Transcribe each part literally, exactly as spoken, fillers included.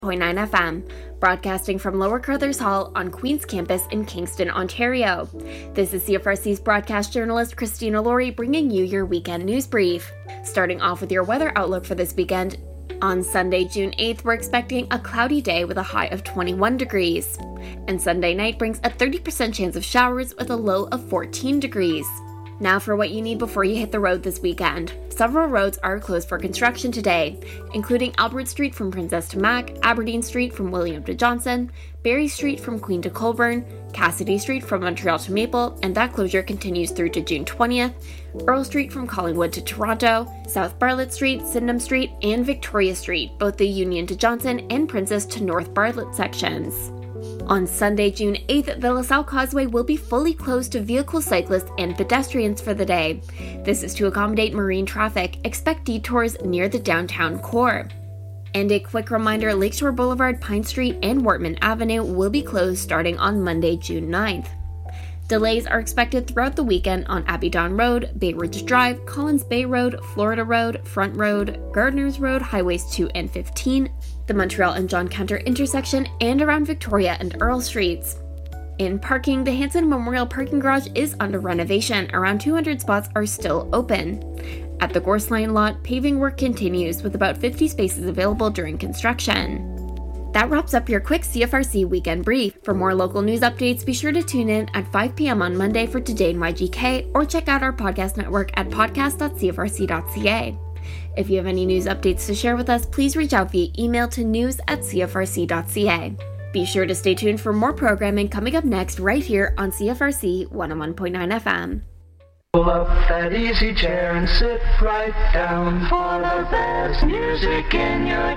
point nine F M, broadcasting from Lower Carruthers Hall on Queen's Campus in Kingston, Ontario. This is C F R C's broadcast journalist Christina Laurie bringing you your weekend news brief. Starting off with your weather outlook for this weekend. On Sunday, June eighth, we're expecting a cloudy day with a high of twenty-one degrees. And Sunday night brings a thirty percent chance of showers with a low of fourteen degrees. Now for what you need before you hit the road this weekend. Several roads are closed for construction today, including Albert Street from Princess to Mac, Aberdeen Street from William to Johnson, Barrie Street from Queen to Colborne, Cassidy Street from Montreal to Maple, and that closure continues through to June twentieth, Earl Street from Collingwood to Toronto, South Bartlett Street, Sydenham Street, and Victoria Street, both the Union to Johnson and Princess to North Bartlett sections. On Sunday, June eighth, the LaSalle Causeway will be fully closed to vehicle cyclists and pedestrians for the day. This is to accommodate marine traffic. Expect detours near the downtown core. And a quick reminder, Lakeshore Boulevard, Pine Street, and Wortman Avenue will be closed starting on Monday, June ninth. Delays are expected throughout the weekend on Abbey-Don Road, Bay Ridge Drive, Collins Bay Road, Florida Road, Front Road, Gardners Road, Highways two and fifteen, the Montreal and John Counter intersection, and around Victoria and Earl Streets. In parking, the Hanson Memorial Parking Garage is under renovation. Around two hundred spots are still open. At the Gorse Line lot, paving work continues with about fifty spaces available during construction. That wraps up your quick C F R C weekend brief. For more local news updates, be sure to tune in at five p.m. on Monday for Today in Y G K, or check out our podcast network at podcast dot c f r c dot c a. If you have any news updates to share with us, please reach out via email to news at c f r c dot c a. Be sure to stay tuned for more programming coming up next right here on C F R C one oh one point nine F M. Pull up that easy chair and sit right down for the best music in your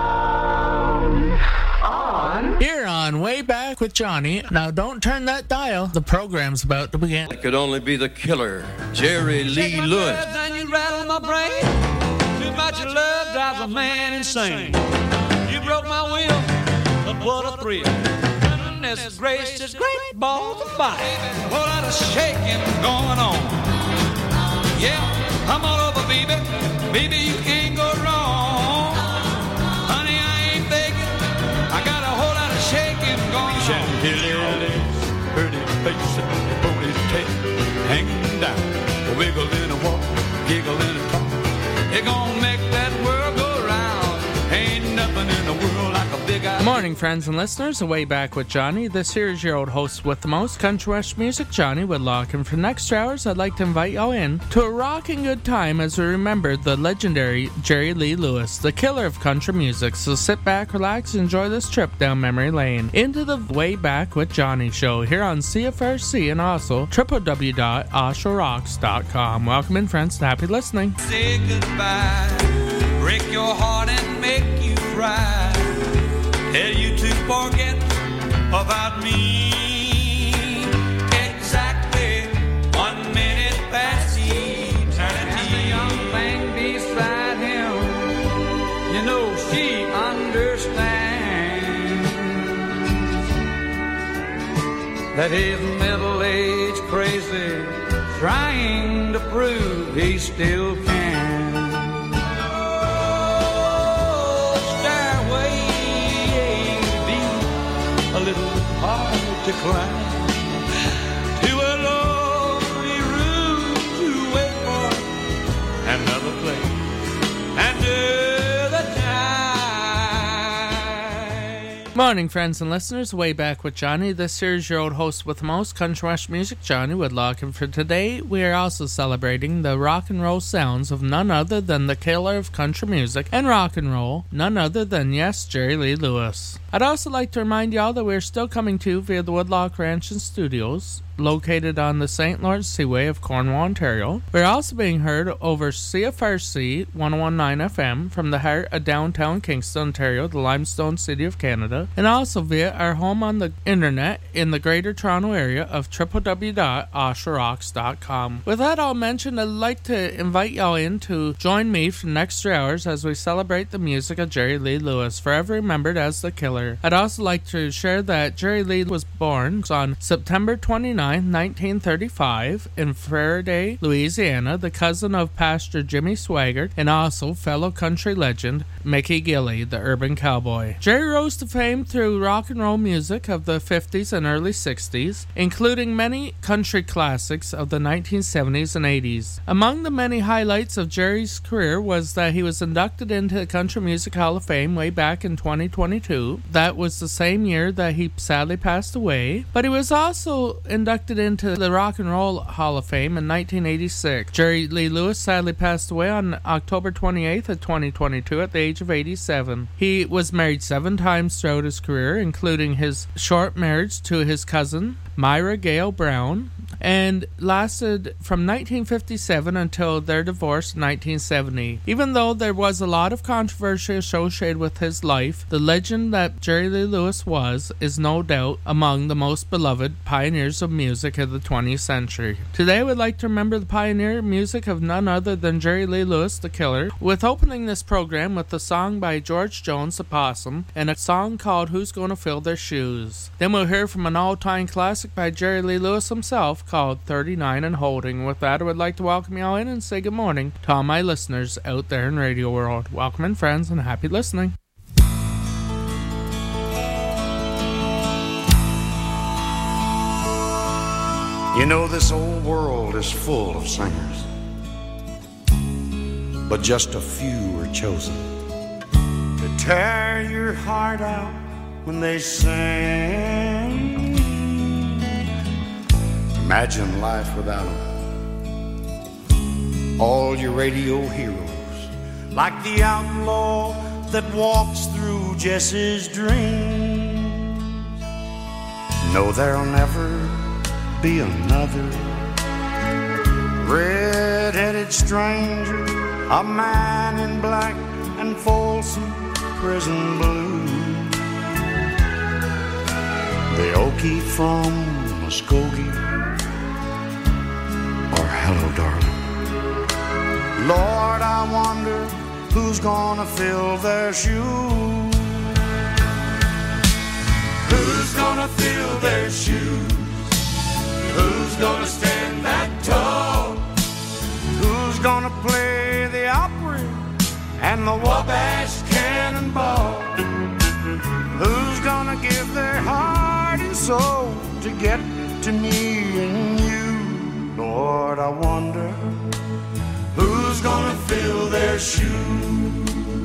town. On Here on Way Back with Johnny. Now don't turn that dial. The program's about to begin. It could only be the killer, Jerry Lee Lewis. And you rattle my brain. Too much love drives a man insane. You broke my will, but what a thrill. Goodness gracious, great balls of fire. A whole lot of shaking going on. Yeah, come on over, baby. Baby, you can't go wrong. Honey, I ain't faking. I got a whole lot of shaking going on. Chantilly legs, pretty face, ponytail hanging down. Wiggle in a walk, giggle in a talk. It gon' make that world go round. Ain't nothing in the world like a big eye. Good morning, friends and listeners. Way Back with Johnny. This here is your old host with the most, Country West Music, Johnny Whitlock. And for the next two hours, I'd like to invite y'all in to a rocking good time as we remember the legendary Jerry Lee Lewis, the killer of country music. So sit back, relax, and enjoy this trip down memory lane into the Way Back with Johnny show here on C F R C and also w w w dot oshawa rocks dot com. Welcome in, friends, and happy listening. Say goodbye, break your heart and make you cry. Tell you to forget about me. Exactly one minute past eternity. The young thing beside him, you know she understands that he's middle-aged crazy, trying to prove he still can. A little hard to climb to a lonely room to wait for another place, another time. Morning, friends and listeners. Way Back with Johnny. This here is your old host with the most, Country West Music, Johnny Whitlock. And for today, we are also celebrating the rock and roll sounds of none other than the killer of country music and rock and roll, none other than, yes, Jerry Lee Lewis. I'd also like to remind y'all that we're still coming to you via the Woodlock Ranch and Studios, located on the Saint Lawrence Seaway of Cornwall, Ontario. We're also being heard over C F R C one oh one point nine F M from the heart of downtown Kingston, Ontario, the limestone city of Canada, and also via our home on the internet in the Greater Toronto area of w w w dot oshawa rocks dot com. With that all mentioned, I'd like to invite y'all in to join me for the next three hours as we celebrate the music of Jerry Lee Lewis, forever remembered as the killer. I'd also like to share that Jerry Lee was born on September twenty-ninth, ninth, nineteen thirty-five, in Faraday, Louisiana, the cousin of Pastor Jimmy Swaggart and also fellow country legend Mickey Gilley, the urban cowboy. Jerry rose to fame through rock and roll music of the fifties and early sixties, including many country classics of the nineteen seventies and eighties. Among the many highlights of Jerry's career was that he was inducted into the Country Music Hall of Fame way back in twenty twenty-two. That was the same year that he sadly passed away, but he was also inducted into the Rock and Roll Hall of Fame in nineteen eighty-six. Jerry Lee Lewis sadly passed away on October twenty-eighth of twenty twenty-two at the age of eighty-seven. He was married seven times throughout his career, including his short marriage to his cousin, Myra Gale Brown, and lasted from nineteen fifty-seven until their divorce in nineteen seventy. Even though there was a lot of controversy associated with his life, the legend that Jerry Lee Lewis was is no doubt among the most beloved pioneers of music of the twentieth century. Today I would like to remember the pioneer music of none other than Jerry Lee Lewis, the Killer, with opening this program with a song by George Jones, the Possum, and a song called Who's Gonna Fill Their Shoes. Then we'll hear from an all-time classic by Jerry Lee Lewis himself called thirty-nine and Holding. With that, I would like to welcome you all in and say good morning to all my listeners out there in Radio World. Welcome in, friends, and happy listening. You know this old world is full of singers, but just a few are chosen to tear your heart out when they sing. Imagine life without them. All your radio heroes, like the outlaw that walks through Jesse's dreams. No, there'll never be another red-headed stranger, a man in black and Folsom prison blue, the Okie from Muskogee, or hello darling. Lord, I wonder who's gonna fill their shoes. Who's gonna fill their shoes? Who's gonna stand that tall? Who's gonna play the Opry and the Wabash Cannonball? Who's gonna give their heart and soul to get to me and you? Lord, I wonder who's gonna fill their shoes.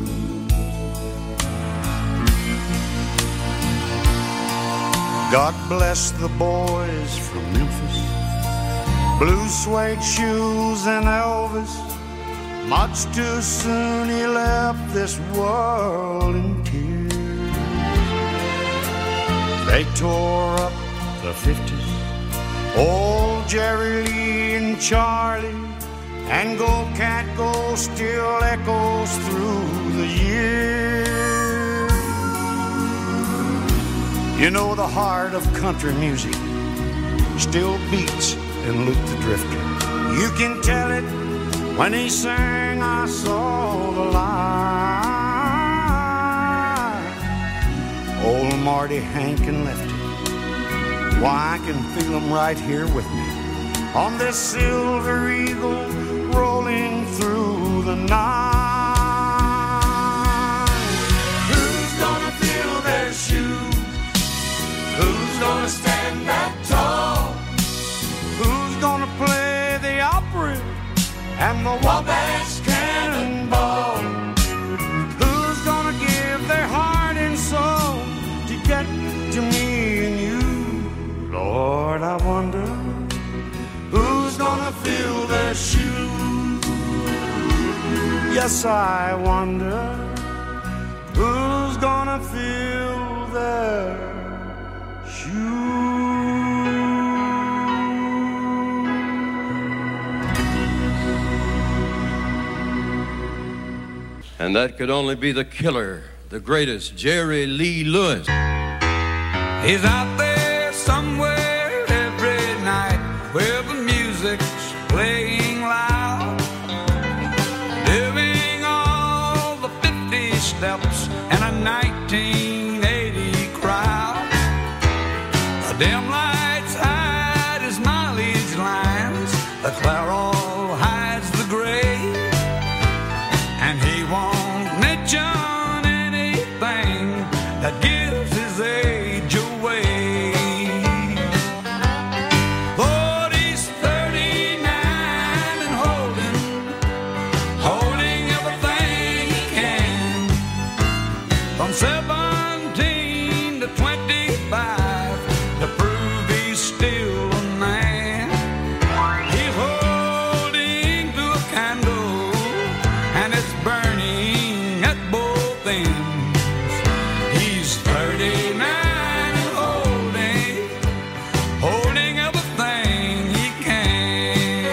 God bless the boys from Memphis, blue suede shoes and Elvis. Much too soon he left this world in tears. They tore up the fifties, old Jerry Lee and Charlie, and Go Cat Go still echoes through the years. You know the heart of country music still beats in Luke the Drifter. You can tell it when he sang I Saw the Light. Old Marty, Hank and Lefty, why I can feel them right here with me on this silver eagle rolling through the night. Who's gonna fill their shoes? Who's gonna stand that tall? Who's gonna play the Opry and the Wabash Cannonball? Who's gonna give their heart and soul to get to me and you? Lord, I wonder who's gonna fill their shoes. Yes, I wonder who's gonna fill their shoes. And that could only be the Killer, the greatest, Jerry Lee Lewis. He's out there somewhere every night where the music's playing loud, doing all the fifty steps and a nineteen eighty crowd. The dim lights hide his gives his age away. But he's thirty-nine and holding, holding everything he can. From seventeen to twenty-five, to prove he's still a man. He's holding to a candle, and it's burning at both ends. He's thirty-nine and holding, holding everything he can.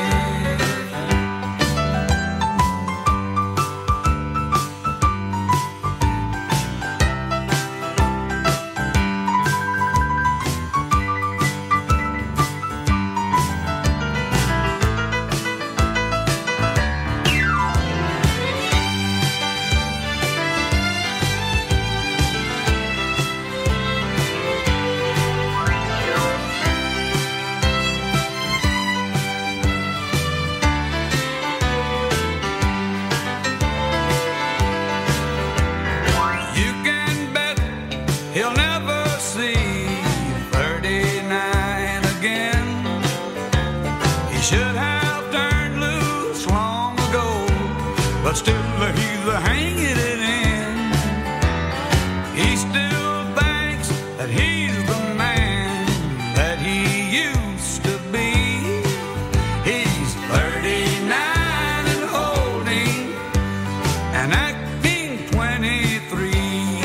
You can bet he'll never see thirty-nine again. He should have turned loose long ago, but still he's hanging it in. He still thinks that he's the man that he used to be. He's thirty-nine and holding and acting twenty-three.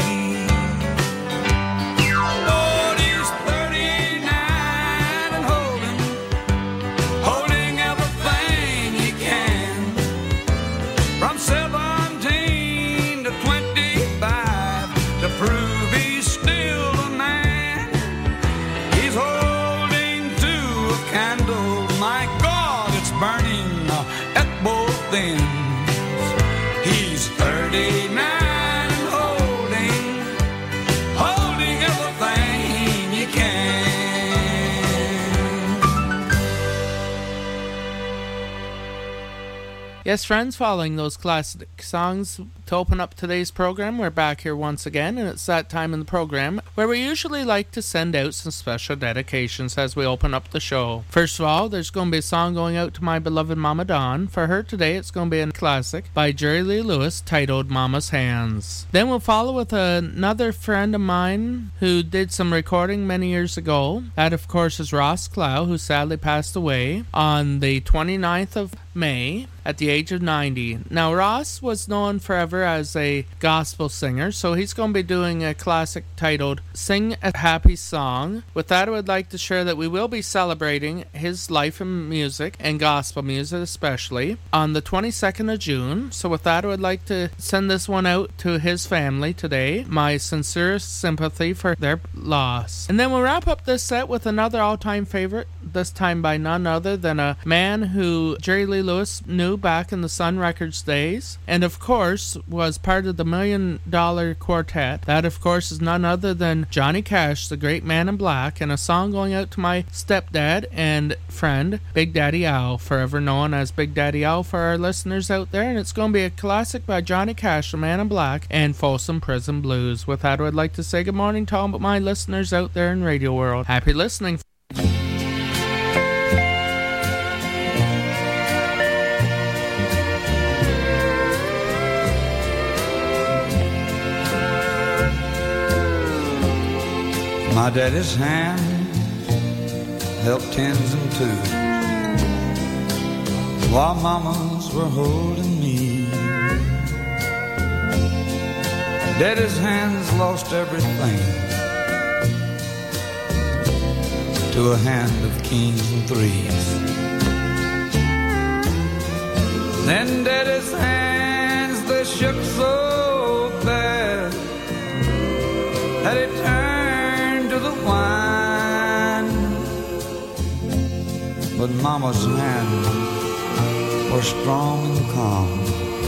Lord, he's thirty-nine and holding, holding everything he can. From seventeen to twenty-five, to prove he's still a man. He's holding to a candle, my God, it's burning at both ends. He's thirty-nine and holding, holding everything he can. Yes, friends, following those classic songs to open up today's program, we're back here once again, and it's that time in the program where we usually like to send out some special dedications as we open up the show. First of all, there's going to be a song going out to my beloved Mama Dawn. For her today, it's going to be a classic by Jerry Lee Lewis titled Mama's Hands. Then we'll follow with another friend of mine who did some recording many years ago. That, of course, is Ross Clow, who sadly passed away on the twenty-ninth of May at the age of ninety. Now, Ross was known forever as a gospel singer, so he's going to be doing a classic titled Sing a Happy Song. With that, I would like to share that we will be celebrating his life in music, and gospel music especially, on the twenty-second of June. So with that, I would like to send this one out to his family today. My sincerest sympathy for their loss. And then we'll wrap up this set with another all-time favorite, this time by none other than a man who Jerry Lee Lewis knew back in the Sun Records days, and of course was part of the Million Dollar Quartet. That, of course, is none other than Johnny Cash, the great man in black, and a song going out to my stepdad and friend, Big Daddy Al, forever known as Big Daddy Al for our listeners out there, and it's going to be a classic by Johnny Cash, the man in black, and Folsom Prison Blues. With that, I would like to say good morning to all my listeners out there in Radio World. Happy listening. My daddy's hand helped tens and twos, while mamas were holding me. Daddy's hands lost everything to a hand of kings and threes. Then Daddy's hands, they shook so bad that it turned to the wine. But Mama's hands were strong and calm.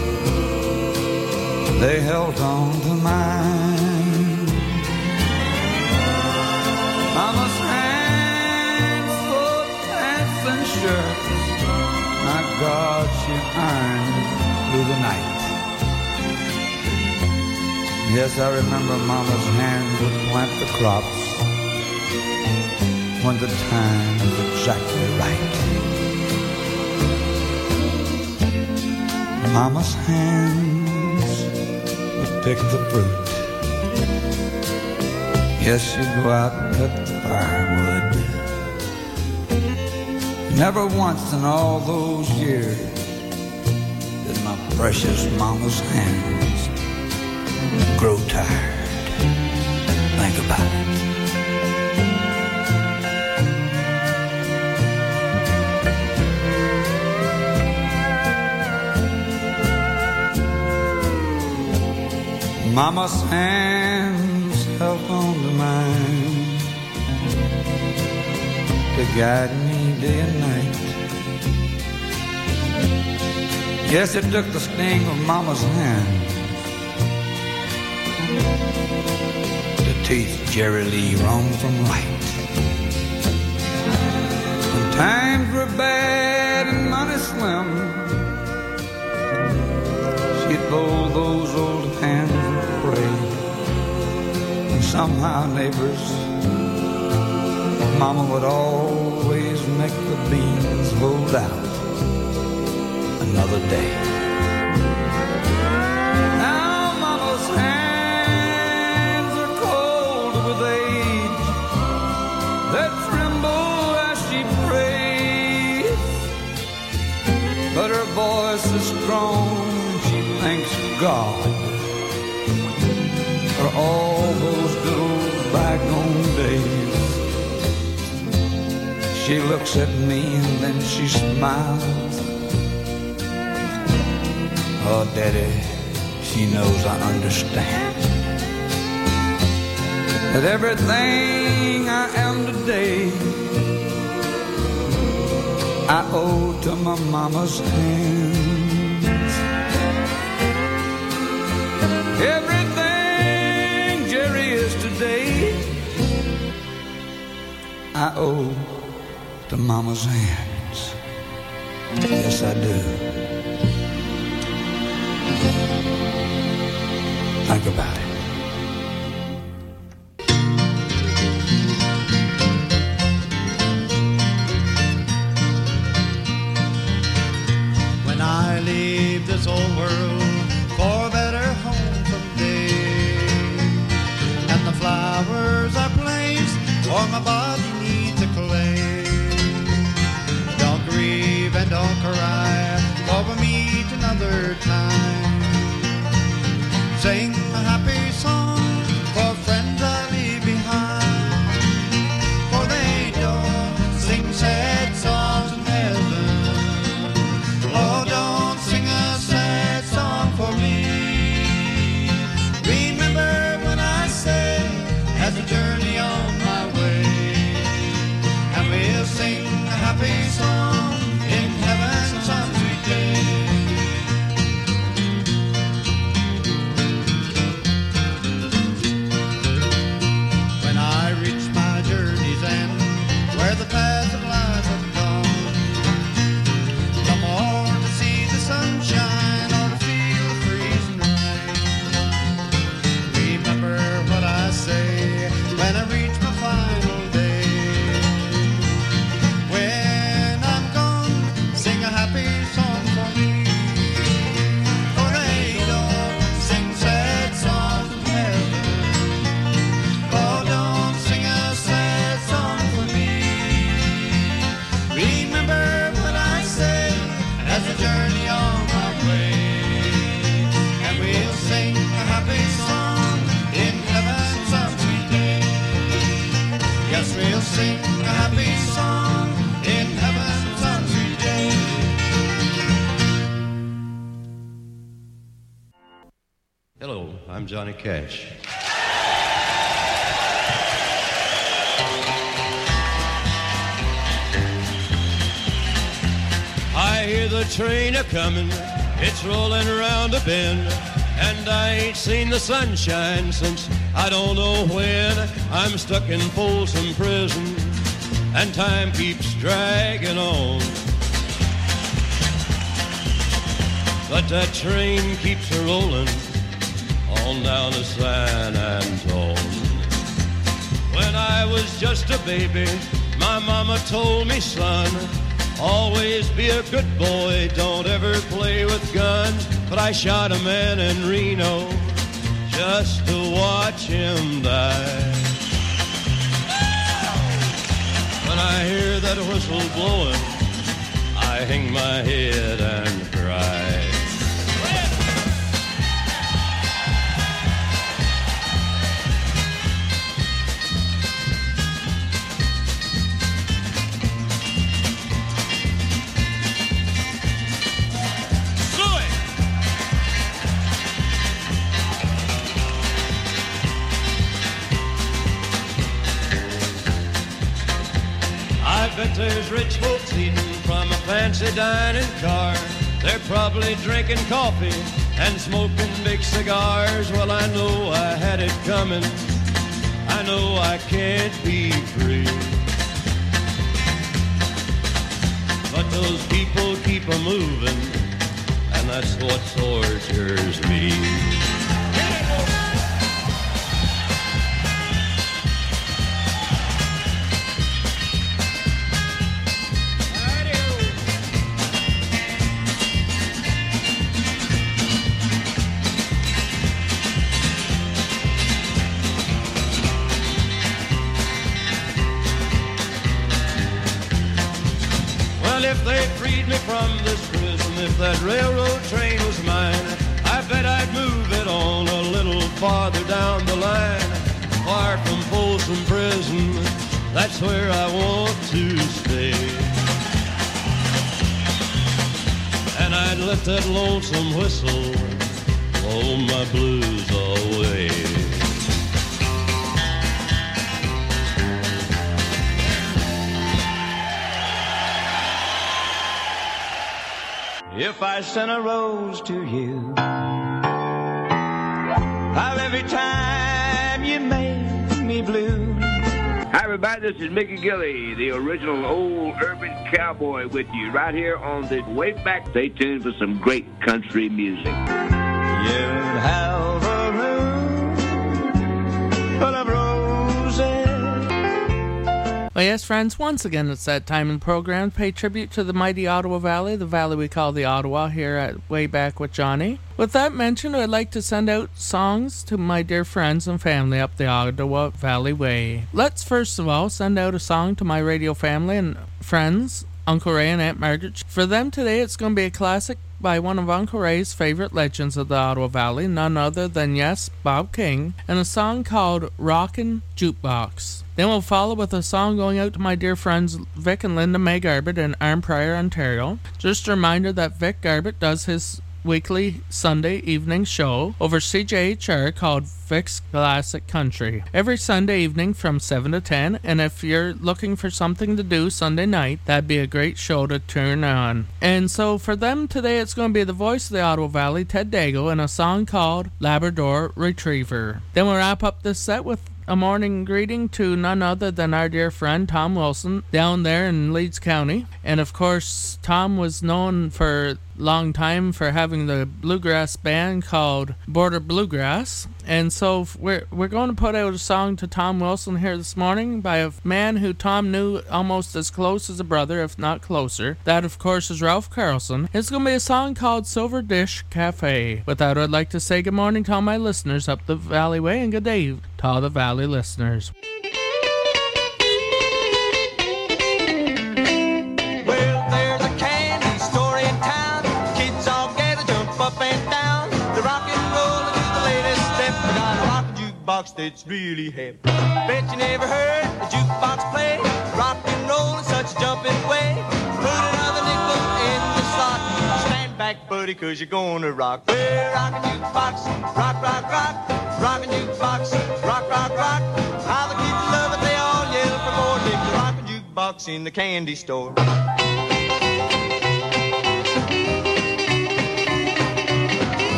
They held on to mine. Mama's hands for pants and shirts, my God, she ironed through the night. Yes, I remember Mama's hand would plant the crops when the time was exactly right. Mama's hands would pick the fruit. Yes, she'd go out and cut the firewood. Never once in all those years did my precious Mama's hands grow tired. Think about it. Mama's hands held on to mine to guide me day and night. Yes, it took the sting of Mama's hand to teach Jerry Lee wrong from right. When times were bad and money slim, she'd fold those old hands and pray. And somehow, neighbors, Mama would always make the beans hold out another day. Now Mama's hands are cold with age. They tremble as she prays, but her voice is strong. She thanks God for all those good old bygone days. She looks at me and then she smiles. Oh, Daddy, she knows I understand that everything I am today I owe to my Mama's hands. Everything Jerry is today I owe to Mama's hands. Yes, I do. Think about it. When I leave this old world for a better home someday, and the flowers are placed or my body needs a clay, don't grieve and don't cry, for we'll meet another time. Sing a happy song for friends I leave behind, for they don't sing sad songs in heaven. Oh, don't sing a sad song for me. Remember when I say, as a journey on my way, and we'll sing a happy song in heaven some sweet day. Hello, I'm Johnny Cash. I hear the train a-comin', it's rolling around a bend, and I ain't seen the sunshine since I don't know when. I'm stuck in Folsom Prison, and time keeps dragging on. But that train keeps a-rollin' on down to San Antone. When I was just a baby, my mama told me, son, always be a good boy, don't ever play with guns. But I shot a man in Reno just to watch him die. When I hear that whistle blowing, I hang my head and cry. I bet there's rich folks eating from a fancy dining car. They're probably drinking coffee and smoking big cigars. Well, I know I had it coming. I know I can't be free. But those people keep a moving, and that's what tortures me. Well, if they freed me from this prison, if that railroad train was mine, I bet I'd move it on a little farther down the line. Far from Folsom Prison, that's where I want to stay. And I'd let that lonesome whistle blow my blues away. If I sent a rose to you, how every time you made me blue. Hi, everybody. This is Mickey Gilley, the original old urban cowboy, with you right here on the Way Back. Stay tuned for some great country music. You'd have a room full of roses. Well, yes, friends, once again, it's that time in the program to pay tribute to the mighty Ottawa Valley, the valley we call the Ottawa, here at Way Back with Johnny. With that mentioned, I'd like to send out songs to my dear friends and family up the Ottawa Valley Way. Let's first of all send out a song to my radio family and friends, Uncle Ray and Aunt Margaret. For them today, it's going to be a classic by one of Uncle Ray's favorite legends of the Ottawa Valley, none other than, yes, Bob King, and a song called Rockin' Jukebox. Then we'll follow with a song going out to my dear friends Vic and Linda May Garbett in Arnprior, Ontario. Just a reminder that Vic Garbett does his weekly Sunday evening show over C J H R called Vic's Classic Country every Sunday evening from seven to ten, and if you're looking for something to do Sunday night, that'd be a great show to turn on. And so for them today, it's going to be the voice of the Ottawa Valley, Ted Dago, and a song called Labrador Retriever. Then we'll wrap up this set with a morning greeting to none other than our dear friend Tom Wilson down there in Leeds County. And of course, Tom was known for a long time for having the bluegrass band called Border Bluegrass. And so we're we're going to put out a song to Tom Wilson here this morning by a man who Tom knew almost as close as a brother, if not closer. That, of course, is Ralph Carlson. It's going to be a song called Silver Dish Cafe. With that, I'd like to say good morning to all my listeners up the Valley Way, and good day to all the Valley listeners. Well, there's a candy store in town. Kids all gather, jump up and down. The rock and roll is the latest step. We got a rockin' jukebox that's really hip. Bet you never heard a jukebox play. Rock and roll in such a jumping way. Put another nickel in the slot. Stand back, buddy, cause you're gonna rock. Well, rockin' jukebox, rock, rock, rock. Rockin' jukebox, rock, rock, rock. How the kids love it, they all yell for more. Dig the rockin' jukebox in the candy store.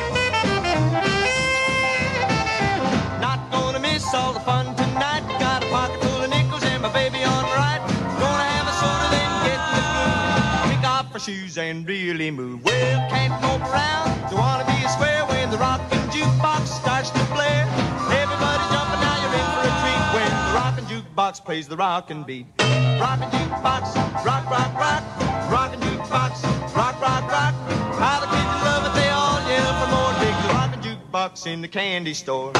Not gonna miss all the fun tonight. Got a shoes and really move. Well, can't mope around, you wanna be a square when the rockin' jukebox starts to play. Everybody jumping now, you're in for a treat when the rockin' jukebox plays the rockin' beat. Rockin' jukebox, rock, rock, rock. Rockin' jukebox, rock, rock, rock. How the kids love it, they all yell for more. Dig the rockin' jukebox in the candy store.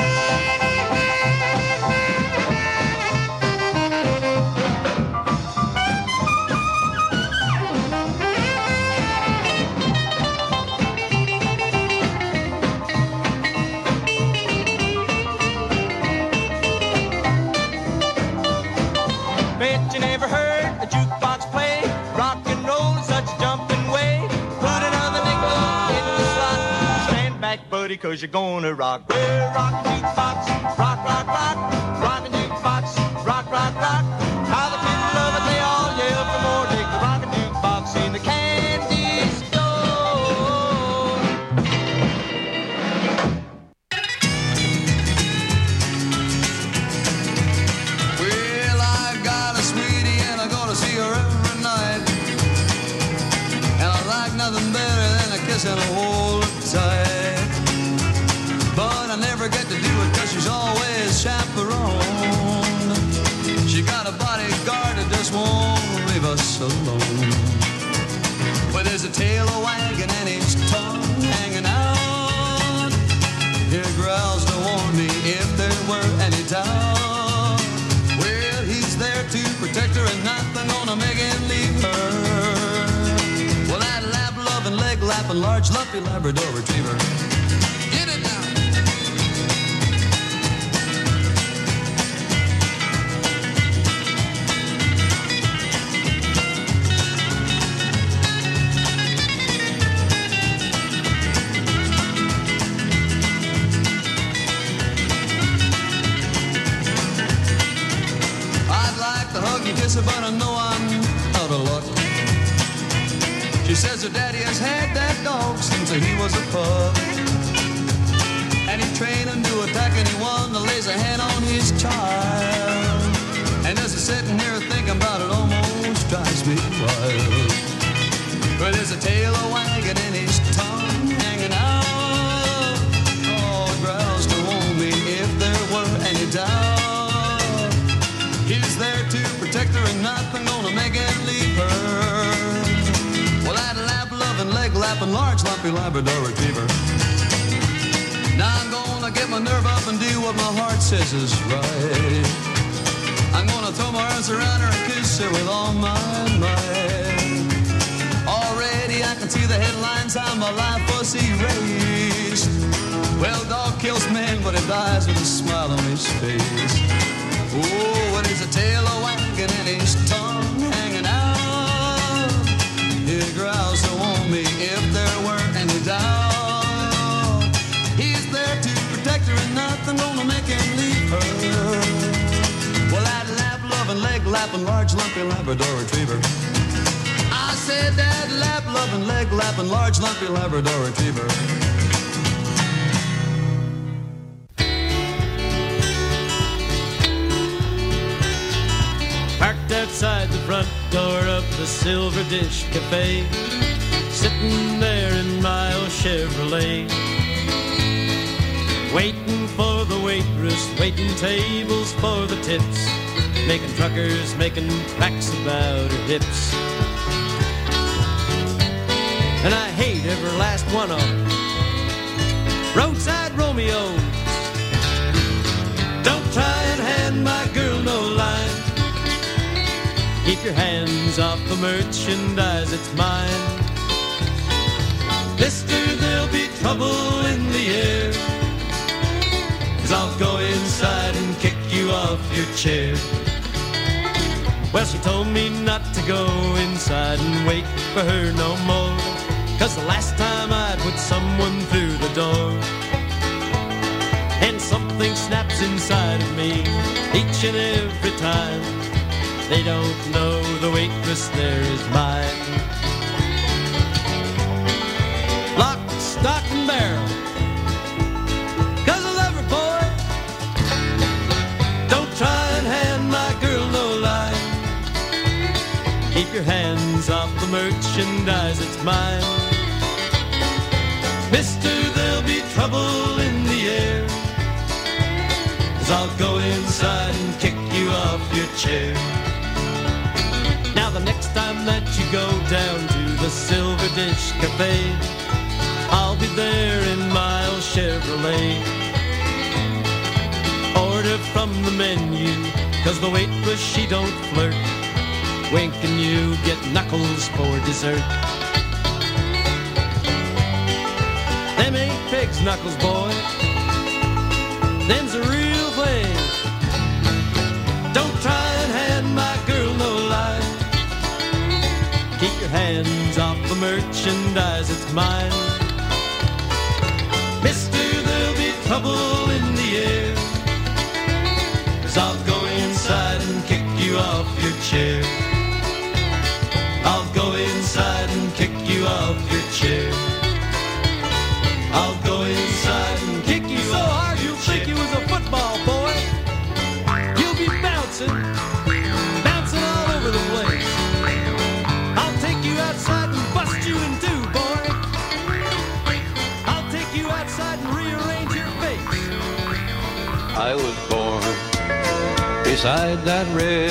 Bet you never heard a jukebox play rock and roll in such a jumping way. Put another nickel in the slot. Stand back, buddy, cause you're gonna rock. Well, rockin' jukebox, rock, rock, rock. Rockin' jukebox, rock, rock, rock. How the kids love it, they all yell for more. Dig the rockin' jukebox in the candy store. Well, I got a sweetie and I'm gonna see her every night. And I like nothing better than a kiss and a hold tight. But I never get to do it cause she's always chaperoned. She got a bodyguard that just won't leave us alone. Well, there's a tail a wagging and his tongue hanging out. He growls to warn me if there were any doubt. Well, he's there to protect her and nothing gonna make him leave her. Well, that lap-loving, leg-lapping, large, lumpy Labrador Retriever. Get it now. I'd like to hug and kiss her, but I know I'm out of luck. She says her daddy has had that dog since he was a pup. And he trained him to attack anyone that lays a hand on his child. And as I'm sitting here thinking about it, almost drives me wild. But there's a tail a wagging and his tongue hanging out. Oh, growls to warn me if there were any doubt. He's there to protect her and nothing gonna make him leave her. Well, that lap-loving, leg-lapping, large, lumpy Labrador Retriever. Now I'm gonna get my nerve up and do what my heart says is right. I'm gonna throw my arms around her and kiss her with all my might. Already I can see the headlines, how my life was erased. Well, dog kills man, but he dies with a smile on his face. Oh, what is a tail a wagging and his tongue hanging out? He growls to warn me if there were any doubt. He's there to protect her and nothing gonna make him leave her. Well, that lap-loving, leg-lapping, large, lumpy Labrador Retriever. I said that lap-loving, leg-lapping, large, lumpy Labrador Retriever. Parked outside the front door of the Silver Dish Cafe, sitting there in my old Chevrolet, waiting for the waitress, waiting tables for the tips, making truckers making cracks about her hips. And I hate every last one of them. Roadside Romeos, don't try and hand my girl no line. Keep your hands off the merchandise, it's mine. Mister, there'll be trouble in the air, 'cause I'll go inside and kick you off your chair. Well, she told me not to go inside and wait for her no more, 'cause the last time I put someone through the door, and something snaps inside of me each and every time. They don't know the waitress there is mine. Lock, stock, and barrel, 'cause I love her, boy. Don't try and hand my girl no line. Keep your hands off the merchandise, it's mine. Mister, there'll be trouble in the air, 'cause I'll go inside and kick you off your chair. Now the next time that you go down to the Silver Dish Cafe, I'll be there in my old Chevrolet. Order from the menu, 'cause the waitress, she don't flirt. Wink and you get knuckles for dessert. Them ain't pig's knuckles, boy. Them's the real thing. Don't try and hand my girl no lie. Keep your hands off the merchandise, it's mine. Mister, there'll be trouble in the air, 'cause I'll go inside and kick you off your chair. I'll go inside and kick you off your chair. I'll go inside and kick you so off hard your you'll chair. Think you was a football boy. You'll be bouncing, bouncing all over the place. I'll take you outside and bust you in two, boy. I'll take you outside and rearrange your face. I was born beside that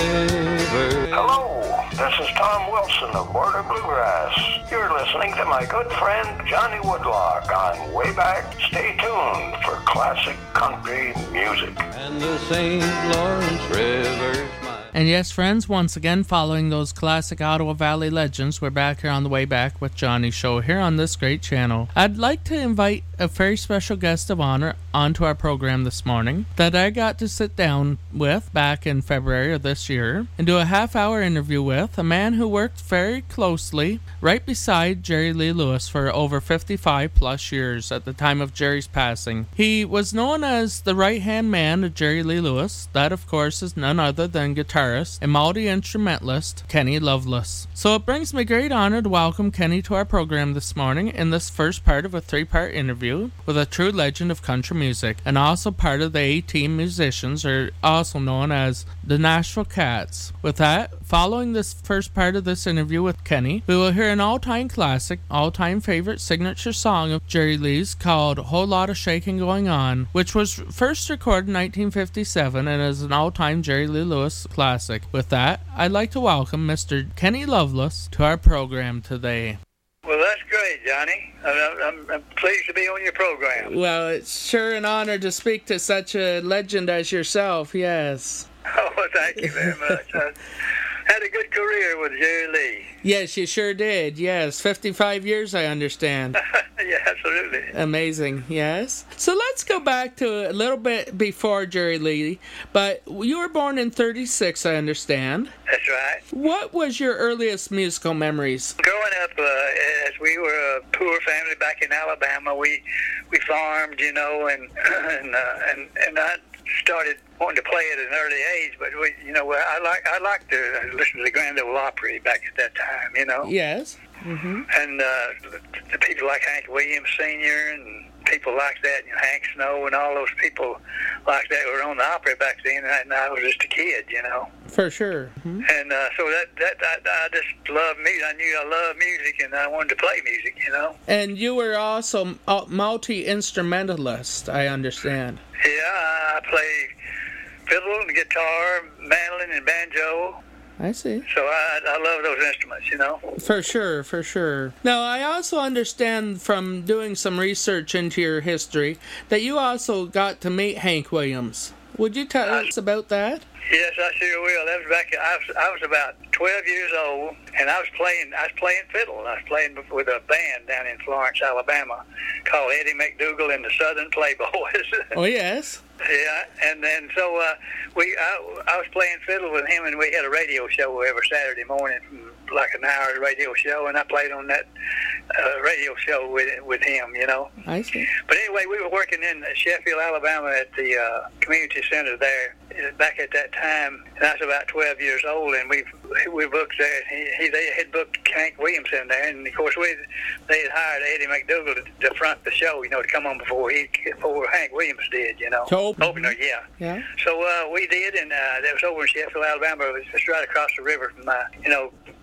river. Hello, this is Tom Wilson of Border Bluegrass. You're listening to my good friend Johnny Woodlock on Way Back. Stay tuned for classic country music. And the Saint Lawrence River's mine. And yes, friends, once again, following those classic Ottawa Valley legends, we're back here on the Way Back with Johnny show here on this great channel. I'd like to invite a very special guest of honor onto our program this morning that I got to sit down with back in February of this year and do a half-hour interview with a man who worked very closely right beside Jerry Lee Lewis for over fifty-five plus years at the time of Jerry's passing. He was known as the right-hand man of Jerry Lee Lewis. That, of course, is none other than guitarist and multi-instrumentalist Kenny Loveless. So it brings me great honor to welcome Kenny to our program this morning in this first part of a three-part interview with a true legend of country music and also part of the A-Team musicians, or also known as the Nashville Cats. With that, following this first part of this interview with Kenny, we will hear an all-time classic, all-time favorite signature song of Jerry Lee's called Whole Lot of Shaking Going On, which was first recorded in nineteen fifty-seven and is an all-time Jerry Lee Lewis classic. With that, I'd like to welcome Mister Kenny Loveless to our program today. Well, that's great, Johnny. I'm, I'm, I'm pleased to be on your program. Well, it's sure an honor to speak to such a legend as yourself, yes. Oh, thank you very much. I had a good career with Jerry Lee. Yes, you sure did, yes. fifty-five years, I understand. Yeah, absolutely. Amazing, yes. So let's go back to a little bit before Jerry Lee, but you were born in thirty-six, I understand. That's right. What was your earliest musical memories? Growing up, uh, as we were a poor family back in Alabama, we we farmed, you know, and and uh, and, and I started wanting to play at an early age, but we, you know, I like I liked to listen to the Grand Ole Opry back at that time, you know. Yes. Mm-hmm. And uh, the, the people like Hank Williams Senior and people like that, you know, Hank Snow and all those people like that were on the Opry back then, and I was just a kid, you know. For sure. Mm-hmm. And uh, so that that I, I just loved music. I knew I loved music, and I wanted to play music, you know. And you were also a multi-instrumentalist, I understand. Yeah, I play fiddle and guitar, mandolin and banjo. I see. So I, I love those instruments, you know. For sure, for sure. Now, I also understand from doing some research into your history that you also got to meet Hank Williams. Would you tell I, us about that? Yes, I sure will. That was back. I was, I was about twelve years old, and I was playing. I was playing fiddle. I was playing with a band down in Florence, Alabama, called Eddie McDougal and the Southern Playboys. Oh yes. Yeah, and then so uh, we, I, I was playing fiddle with him, and we had a radio show every Saturday morning, like an hour radio show, and I played on that uh, radio show with with him, you know. I see. But anyway, we were working in Sheffield, Alabama, at the uh, community center there back at that time, and I was about twelve years old, and we we booked there. He, he they had booked Hank Williams in there, and of course we they had hired Eddie McDougal to, to front the show, you know, to come on before he before Hank Williams did, you know. So, Opener, yeah. Yeah. So uh, we did, and uh, that was over in Sheffield, Alabama. It was just right across the river from my, you know,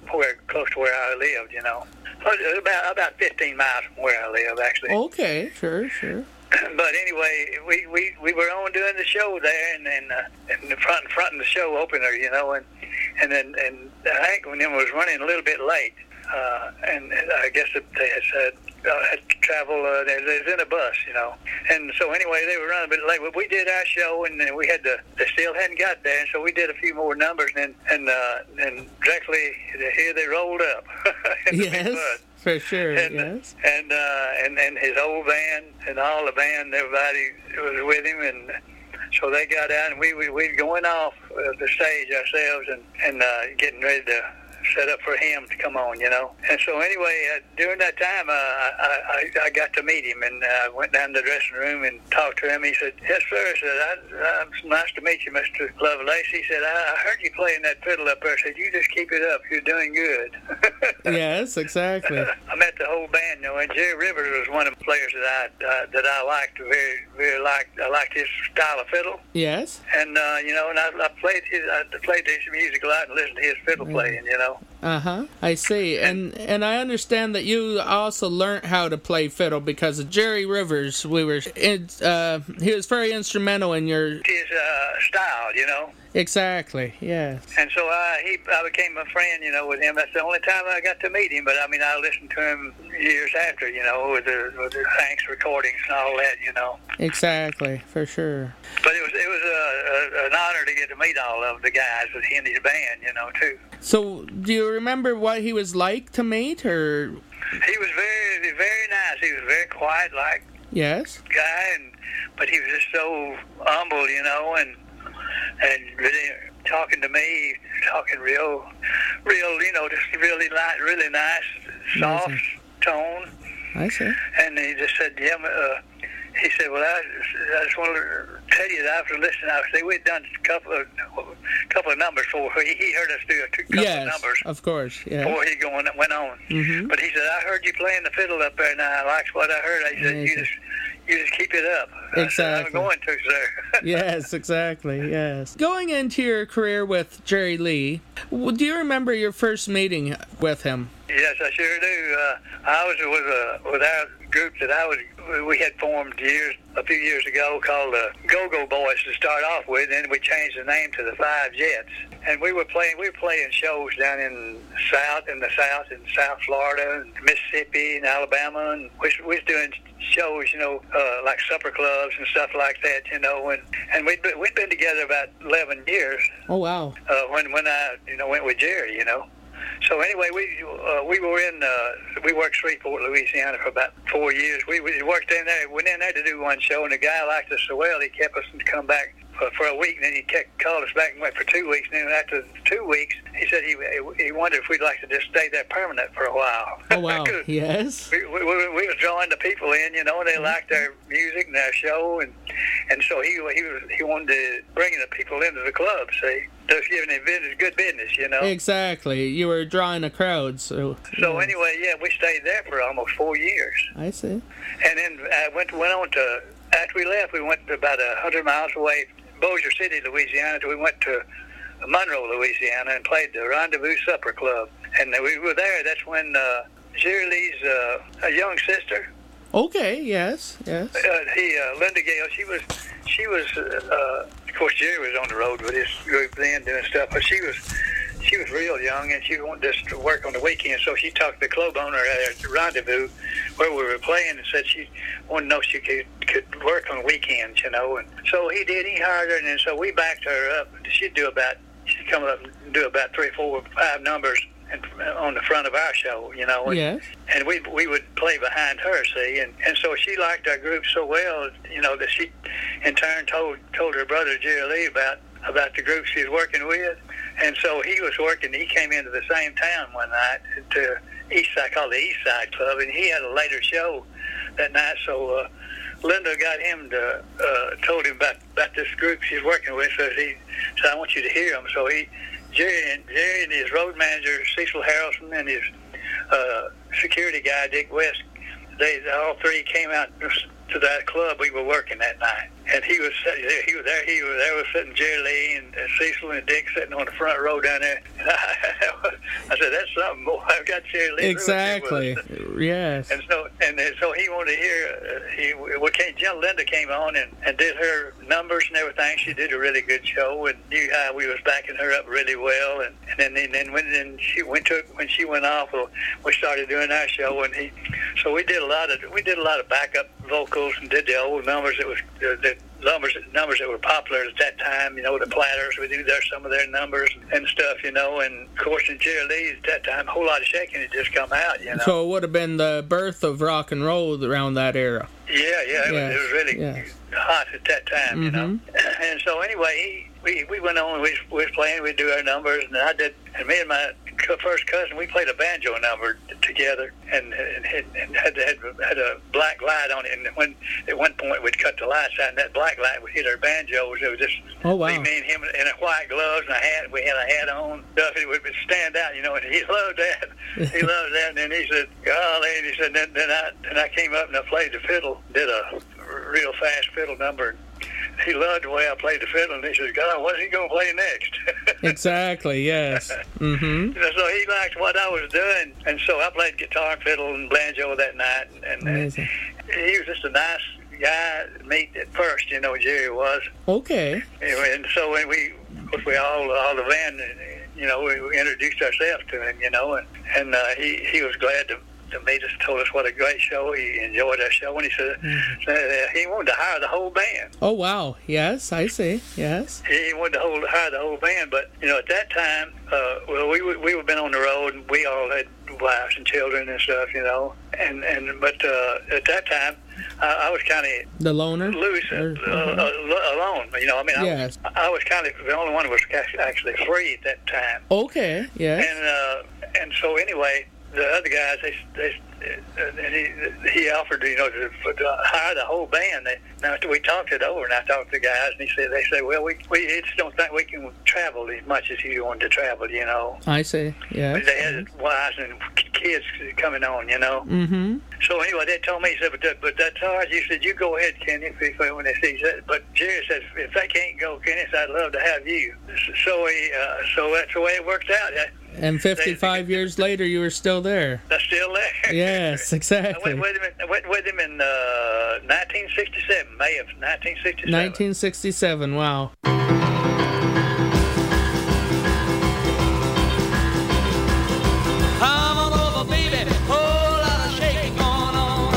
where close to where I lived, you know. About about fifteen miles from where I live, actually. Okay, sure, sure. But anyway, we, we, we were on doing the show there, and then uh, in the front front of the show opener, you know, and and then and Hank when was running a little bit late, uh, and I guess they had said uh, had to travel. Uh, they, they was in a bus, you know, and so anyway they were running a bit late. But we did our show, and then we had to. They still hadn't got there, and so we did a few more numbers, and and uh, and directly here they rolled up. in the yes. big bus. For sure, and, yes. And, uh, and and his whole band and all the band, everybody was with him, and so they got out, and we we we going off uh, the stage ourselves, and and uh, getting ready to set up for him to come on, you know. And so anyway, uh, during that time, uh, I, I I got to meet him, and I uh, went down to the dressing room and talked to him. He said, "Yes, sir." I said, I, "I'm nice to meet you, Mister Lovelace." He said, I, "I heard you playing that fiddle up there." I said, "You just keep it up. You're doing good." Yes, exactly. I met the whole band, you know, and Jerry Rivers was one of the players that I uh, that I liked very, very liked. I liked his style of fiddle. Yes. And uh, you know, and I, I played his, I played his music a lot and listened to his fiddle playing, you know. Uh huh. I see, and and I understand that you also learned how to play fiddle because of Jerry Rivers. We were, in, uh, he was very instrumental in your his uh, style, you know. Exactly. Yes. And so I he I became a friend, you know, with him. That's the only time I got to meet him. But I mean, I listened to him years after, you know, with the with the Hank's recordings and all that, you know. Exactly, for sure. But it was it was a, a, an honor to get to meet all of the guys with in his band, you know, too. So, do you remember what he was like to meet, or? He was very very nice. He was very quiet, like yes guy, and but he was just so humble, you know, and. And really talking to me, talking real, real, you know, just really, li- really nice, soft nice. tone. I see. And he just said, "Yeah." Uh, he said, "Well, I, I just want to tell you that after listening, I see we'd done a couple of, couple of numbers for. He, he heard us do a couple yes, of numbers. of course. Yeah. Before he going went on. Mm-hmm. But he said, "I heard you playing the fiddle up there, and I liked what I heard." He said, "You just." You just keep it up. Exactly. I said, I'm going to, sir. Yes, exactly, yes. Going into your career with Jerry Lee, do you remember your first meeting with him? Yes, I sure do. Uh, I was with a with our group that I was we had formed years a few years ago called the Go-Go Boys to start off with, and we changed the name to the Five Jets. And we were playing we were playing shows down in South in the South in South Florida, and Mississippi, and Alabama, and we we was doing shows, you know, uh, like supper clubs and stuff like that, you know, and and we'd been, we'd been together about eleven years. Oh wow! Uh, when when I you know went with Jerry, you know. So anyway, we uh, we were in uh, we worked Shreveport, Louisiana for about four years. We, we worked in there, went in there to do one show, and the guy liked us so well he kept us to come back for, for a week. And then he kept, called us back and went for two weeks. And then after two weeks, he said he he wondered if we'd like to just stay there permanent for a while. Oh wow! Yes. We, we, we, we was drawing the people in, you know, and they liked our music and our show, and and so he he was he wanted to bring the people into the club. See. Just giving it business, good business, you know. Exactly. You were drawing a crowd, so. So yes. anyway, yeah, we stayed there for almost four years. I see. And then I went went on to after we left, we went to about a hundred miles away, Bossier City, Louisiana. We went to Monroe, Louisiana, and played the Rendezvous Supper Club. And we were there. That's when uh, Jerry Lee's uh, a young sister. Okay. Yes. Yes. Uh, he uh, Linda Gale. She was. She was. Uh, Of course, Jerry was on the road with his group then doing stuff, but she was she was real young, and she wanted us to work on the weekend. So she talked to the club owner at the Rendezvous where we were playing and said she wanted to know if she could, could work on weekends, you know. And so he did. He hired her, and then so we backed her up. She'd do about she'd come up and do about three, four, five numbers and on the front of our show, you know. And, yes. And we we would play behind her, see, and, and so she liked our group so well, you know, that she in turn told told her brother Jerry Lee about about the group she was working with, and so he was working. He came into the same town one night to East Side, called the East Side Club, and he had a later show that night. So uh, Linda got him to uh, told him about about this group she's working with. So he said, "I want you to hear them." So he. Jerry and, Jerry and his road manager, Cecil Harrelson, and his uh, security guy, Dick West, they all three came out to that club we were working that night. and he was sitting there. He was there. He was there. Was sitting Jerry Lee and, and Cecil and Dick sitting on the front row down there. And I, I said, "That's something, boy. I've got Jerry Lee." Exactly. Yes. And so and so he wanted to hear. Uh, he well, came, Jill Linda came on and, and did her numbers and everything. She did a really good show and knew how we was backing her up really well. And, and then and then when then she went to when she went off, well, we started doing our show and he. So we did a lot of we did a lot of backup vocals and did the old numbers that was the, the numbers numbers that were popular at that time. You know, the Platters. We do their some of their numbers and stuff. You know, and of course in Jerry Lee's at that time, a whole lot of shaking had just come out. You know. So it would have been the birth of rock and roll around that era. Yeah, yeah, it, yes. was, it was really yes. hot at that time. Mm-hmm. You know, and so anyway, he, we we went on. We, we was playing. We do our numbers, and I did. And me and my first cousin, we played a banjo number together, and and, and had, had had a black light on it. And when at one point we'd cut the lights out, and that black light would hit our banjos. It was just oh wow. me and him in a white gloves and a hat. We had a hat on. Stuff it would stand out, you know. And he loved that. He loved that. And then he said, "Golly," and he said. Then, then I then I came up and I played the fiddle, did a real fast fiddle number. He loved the way I played the fiddle, and he said, "God, what's he gonna play next?" Exactly. Yes. Mm-hmm. So he liked what I was doing, and so I played guitar and fiddle and banjo that night. And, and he was just a nice guy to meet at first, you know. Jerry was. Okay. And so when we, of course, we all all the band, you know, we, we introduced ourselves to him, you know, and and uh, he he was glad to. to meet us, told us what a great show. He enjoyed our show, and he said, mm-hmm. said uh, he wanted to hire the whole band. Oh, wow. Yes, I see. Yes. He wanted to hold, hire the whole band, but, you know, at that time, uh, well, we we were been on the road, and we all had wives and children and stuff, you know, and, and but uh, at that time, I, I was kind of the loner, loose, or, uh, uh, alone, you know. I mean, yes. I, I was kind of the only one who was actually free at that time. Okay, yes. And, uh, and so anyway, the other guys, they, they, and he he offered, you know, to, to hire the whole band. They, now we talked it over, and I talked to the guys, and he said, they said, well, we we just don't think we can travel as much as you wanted to travel, you know. I see. Yeah. They had wives and kids coming on, you know. Mm-hmm. So anyway, they told me, he said, but that, but that's all right. You said, you go ahead, Kenny. When they said, but Jerry said, if they can't go, Kenny, I'd love to have you. So he, uh, so that's the way it worked out. And fifty-five they, years later, you were still there. I'm still there. Yes, exactly. I went with him in, I went with him in uh, nineteen sixty-seven, May of nineteen sixty-seven. nineteen sixty-seven, wow. Come on over, baby, whole lot of shaking going on.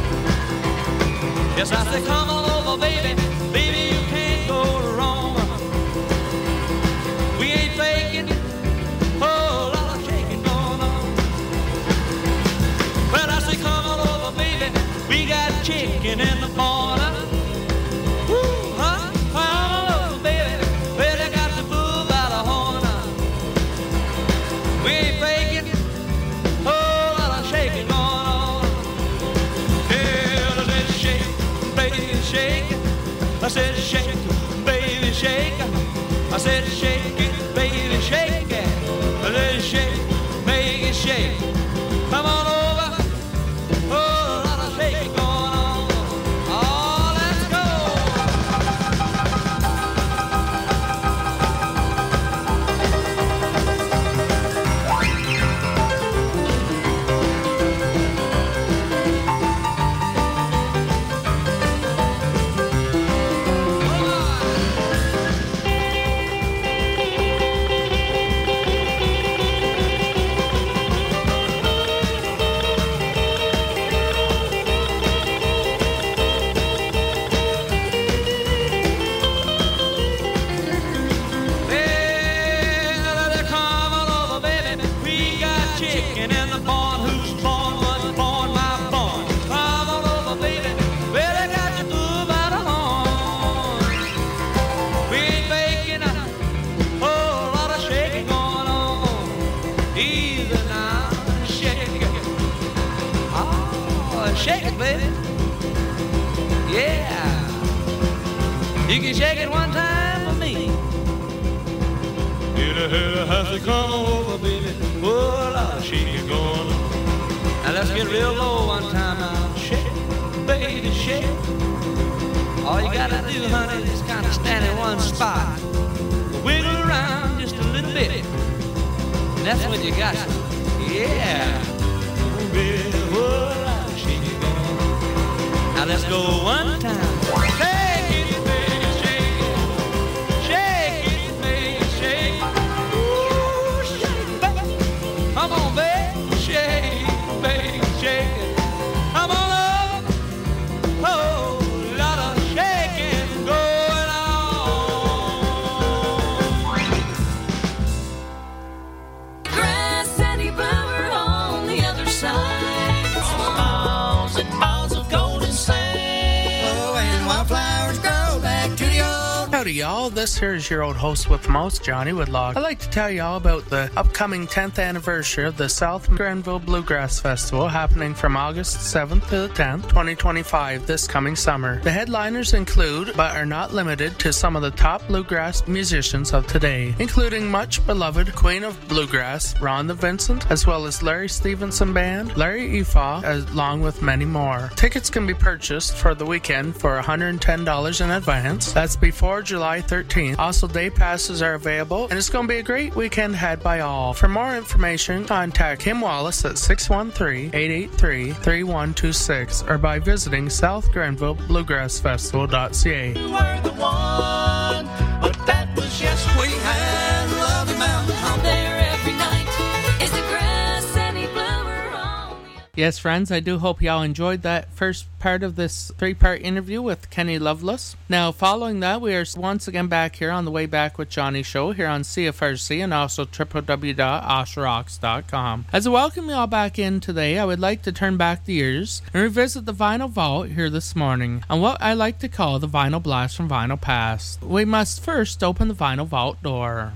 Yes, I said, come on over, baby, baby, you can't go wrong. We ain't faking, whole lot of shaking going on. Well, I say, come on over, baby, we got chicken in the corner. Woo, huh? Come on over, baby, well, they got the bull by the horn. We ain't faking, whole lot of shaking going on. Yeah, I said, shake, baby, shake. I said, shake, baby, shake. I said, shake it, baby, shake it. I said, shake, make it shake. Come on over, whole lot of shaking going on. Oh, let's go. Shake it, baby. Yeah. You can shake it one time for me. Hit a hit a has to come over, baby. Whoa, Lord, shake it going on. Now let's get real low one time now. Shake, baby, shake. All you gotta do, honey, is kind of stand in one spot, wiggle around just a little bit, and that's when you got to, yeah, baby, well, shake it, baby. Now let's go one time. Shake it, baby, shake it, shake it, baby, shake it. Ooh, shake it, baby. Come on, baby, shake it, baby, shake it. Come on up. Oh, lot of shaking going on. Grass, sandy blower on the other side. Balls and balls of golden sand. Oh, and wildflowers grow back to the old. Howdy, y'all. This here is your old host with the most, Johnny Woodlock. I'd like to tell y'all about the upcoming tenth anniversary of the South Grenville Bluegrass Festival happening from August seventh to the tenth, twenty twenty-five, this coming summer. The headliners include, but are not limited to, some of the top bluegrass musicians of today, including much beloved Queen of Bluegrass, Rhonda Vincent, as well as Larry Stevenson Band, Larry Efaw, along with many more. Tickets can be purchased for the weekend for one hundred ten dollars in advance. That's before July thirteenth. Also, day passes are available, and it's going to be a great weekend had by all. For more information, contact Kim Wallace at six one three, eight eight three, three one two six or by visiting south grenville bluegrass festival dot c a. You were the one, but that was yes, we had Lovely Mountain home there every night. Is the grass sandy blower on? Yes, friends, I do hope y'all enjoyed that first part of this three-part interview with Kenny Loveless. Now, following that, we are once again back here on the Way Back with Johnny show here on C F R C and also w w w dot osharox dot com. As I welcome y'all back in today, I would like to turn back the years and revisit the Vinyl Vault here this morning on what I like to call the Vinyl Blast from Vinyl Past. We must first open the Vinyl Vault door.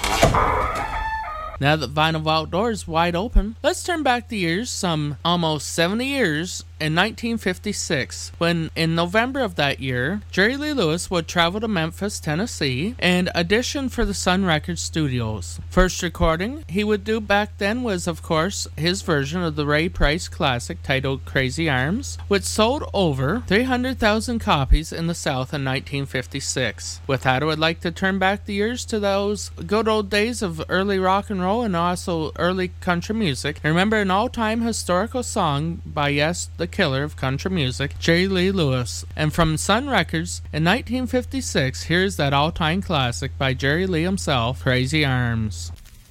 Now that Vinyl Vault door is wide open, let's turn back the years some almost seventy years in nineteen fifty-six, when in November of that year, Jerry Lee Lewis would travel to Memphis, Tennessee, and audition for the Sun Records Studios. First recording he would do back then was, of course, his version of the Ray Price classic titled Crazy Arms, which sold over three hundred thousand copies in the South in nineteen fifty-six. With that, I would like to turn back the years to those good old days of early rock and roll and also early country music. Remember an all-time historical song by, yes, the killer of country music, Jerry Lee Lewis. And from Sun Records in nineteen fifty-six, here's that all-time classic by Jerry Lee himself, Crazy Arms.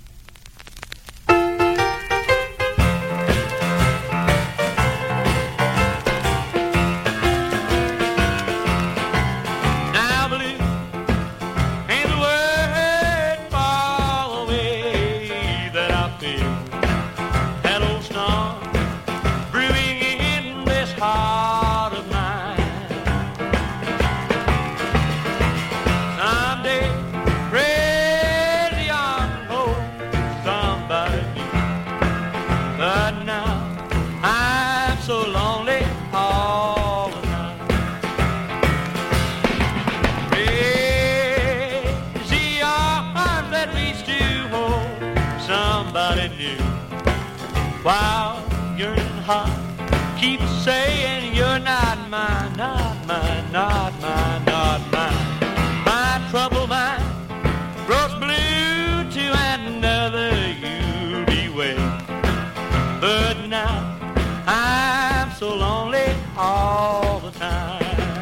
While you're hot, keep saying you're not mine, not mine, not mine, not mine. My troubled mind grows blue to another, you'll be well. But now I'm so lonely all the time.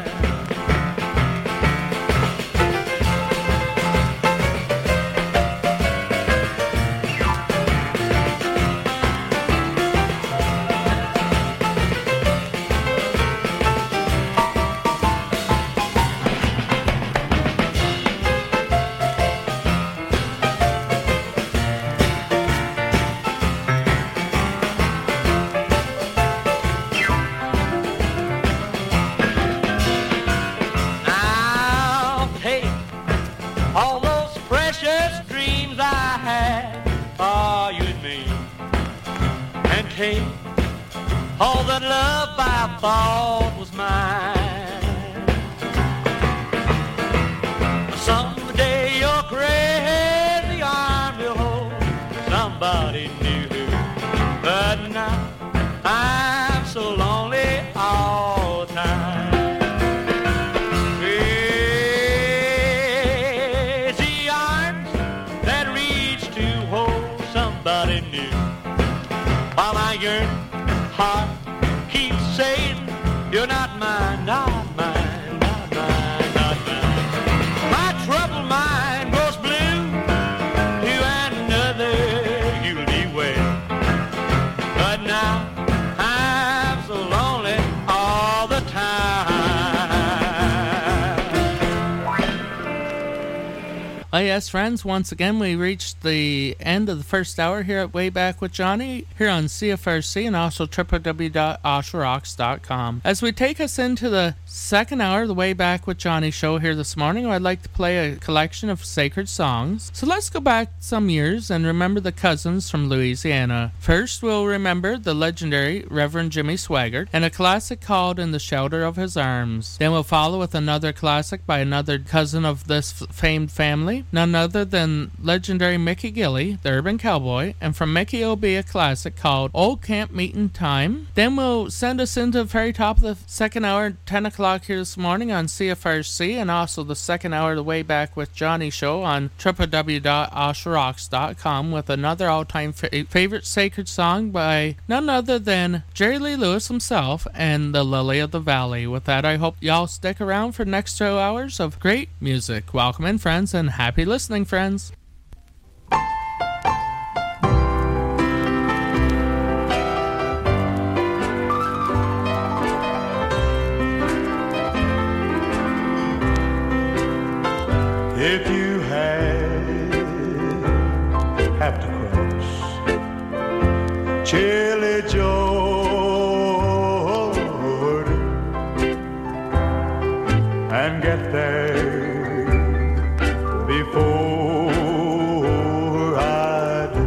All that love I thought was mine. Someday your crazy arm will hold somebody new. But now I'm so lonely all the time. Crazy while my yearning heart keeps saying, you're not mine, not mine, not mine, not mine. My troubled mind grows blue, you and another you'll be wed. But now I'm so lonely all the time. Oh yes, friends, once again we reached the end of the first hour here at Way Back with Johnny, here on C F R C and also w w w dot osher rocks dot com. As we take us into the second hour of the Way Back with Johnny show here this morning, I'd like to play a collection of sacred songs. So let's go back some years and remember the cousins from Louisiana. First, we'll remember the legendary Reverend Jimmy Swaggart and a classic called In the Shelter of His Arms. Then we'll follow with another classic by another cousin of this f- famed family, none other than legendary Mickey Gilley, the Urban Cowboy, and from Mickey will be a classic called Old Camp Meetin' Time. Then we'll send us into the very top of the second hour, ten o'clock here this morning on C F R C, and also the second hour of the Way Back with Johnny show on w w w dot osher rocks dot com with another all-time fa- favorite sacred song by none other than Jerry Lee Lewis himself and the Lily of the Valley. With that, I hope y'all stick around for the next two hours of great music. Welcome in, friends, and happy listening, friends. If you had have to cross Chili Jordan and get there before I do,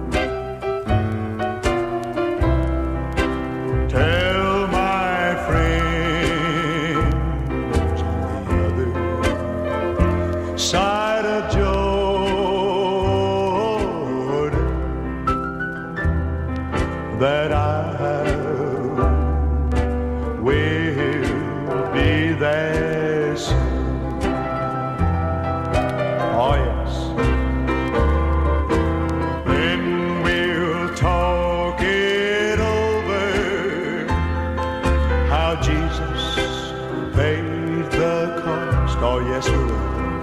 tell my friends on the other side of Jordan that I will be there soon. Oh yes. Then we'll talk it over, how Jesus paid the cost. Oh yes we will.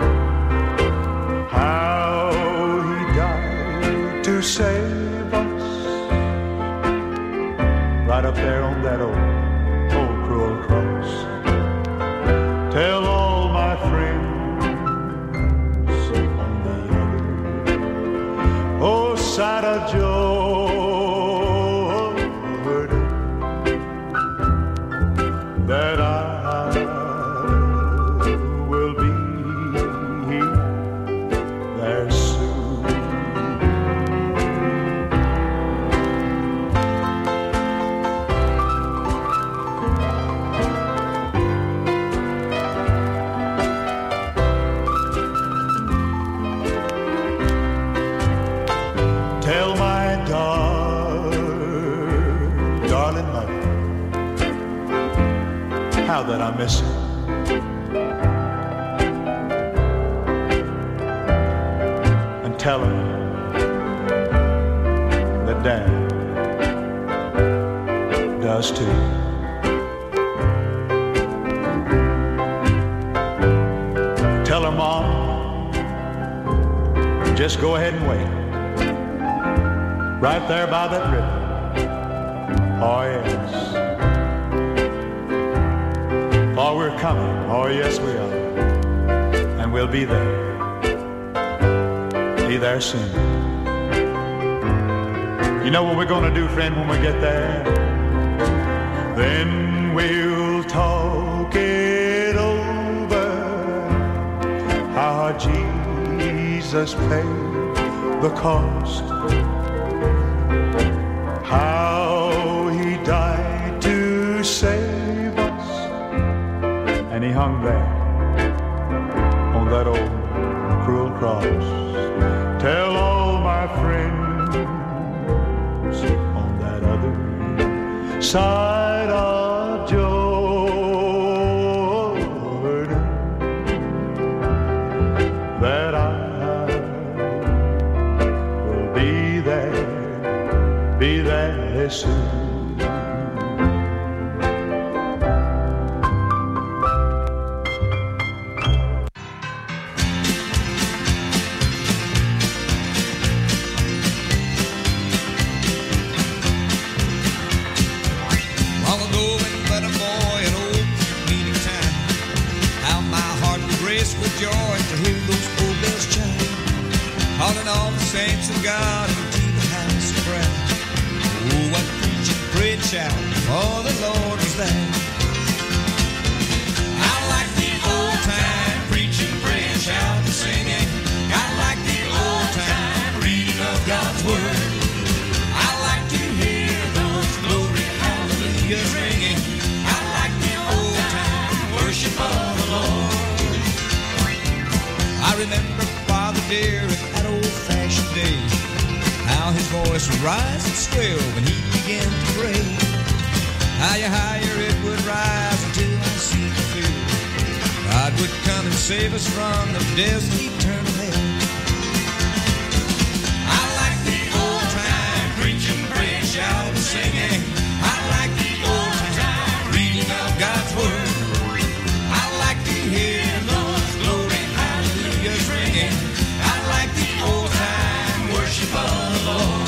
How he died to save us, right up there on that old, old cruel cross. Tell all my friends on the other, oh side of Jordan, that I will be there soon. Tell my dar- darling mother how that I miss her. Tell him that Dad does too. Tell her, Mom, just go ahead and wait right there by that river. Oh yes, oh we're coming. Oh yes we are, and we'll be there. Be there soon. You know what we're gonna do, friend, when we get there? Then we'll talk it over, how Jesus paid the cost, how he died to save us, and he hung there on that old cruel cross. Tell all my friends on that other side of Jordan that I will be there, be really soon. Long ago when but a boy in old meeting time, how my heart would race with joy to hear those old bells chime, calling all the saints of God into the house of prayer. Oh, what preaching, praying, shout, for the Lord was there. I like the old time preaching, praying, shout, and singing. I like the old time reading of God's word. I like to hear those glory hallelujahs ringing. I like the old time worship of the Lord. I remember Father dear at that old-fashioned day, how his voice would rise and swell when he began to pray. Higher, higher it would rise until I see the fear God would come and save us from the death's eternal hell. I like the old time preaching, praying, shouting, singing. I like the old time reading of God's word. I like to hear those glory hallelujahs ringing. I like the old time worship of the Lord.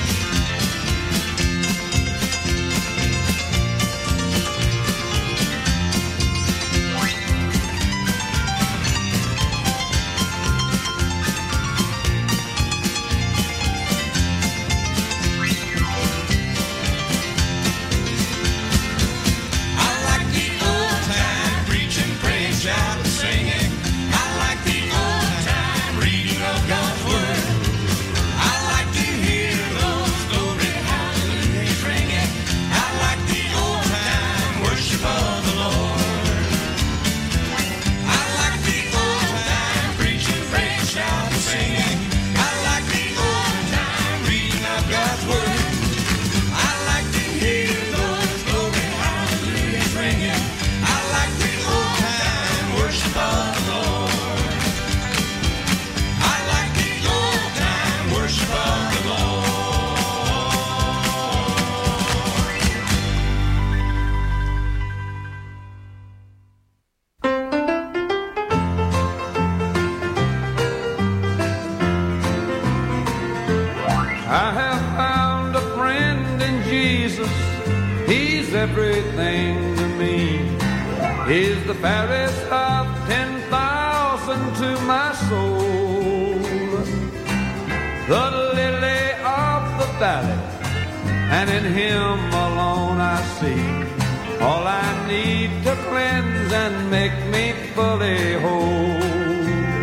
Everything to me. He's the fairest of ten thousand to my soul, the lily of the valley, and in him alone I see all I need to cleanse and make me fully whole.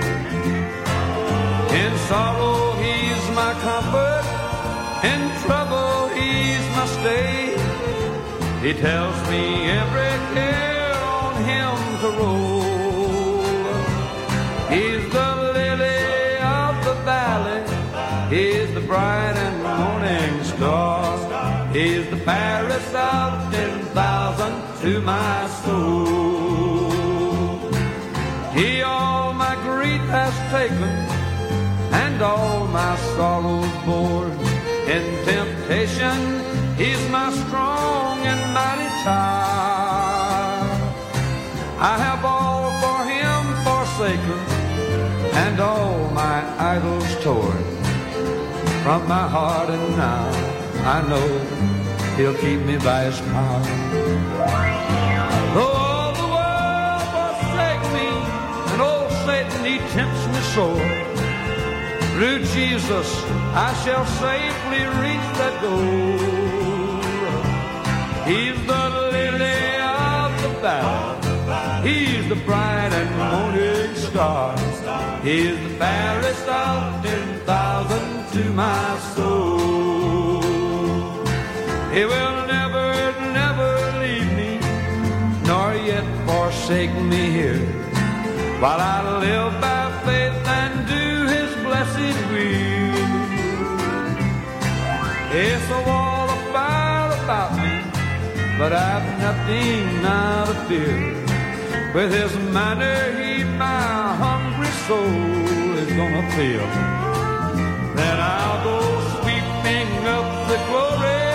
In sorrow he's my comfort, in trouble he's my stay. He tells me every care on him to roll. He's the lily of the valley. He's the bright and morning star. He's the fairest of ten thousand to my soul. He all my grief has taken and all my sorrows borne. In temptation he's my strong and mighty tower. I have all for him forsaken and all my idols torn from my heart, and now I know he'll keep me by his power. Though all the world forsake me and old Satan he tempts me sore, through Jesus I shall safely reach that goal. He's the lily of the valley. He's the bright and morning star. He's the fairest of ten thousand to my soul. He will never, never leave me, nor yet forsake me here, while I live by faith and do his blessed will. It's a wall of fire about me, but I've nothing now to fear. With his manner, he my hungry soul is gonna fill.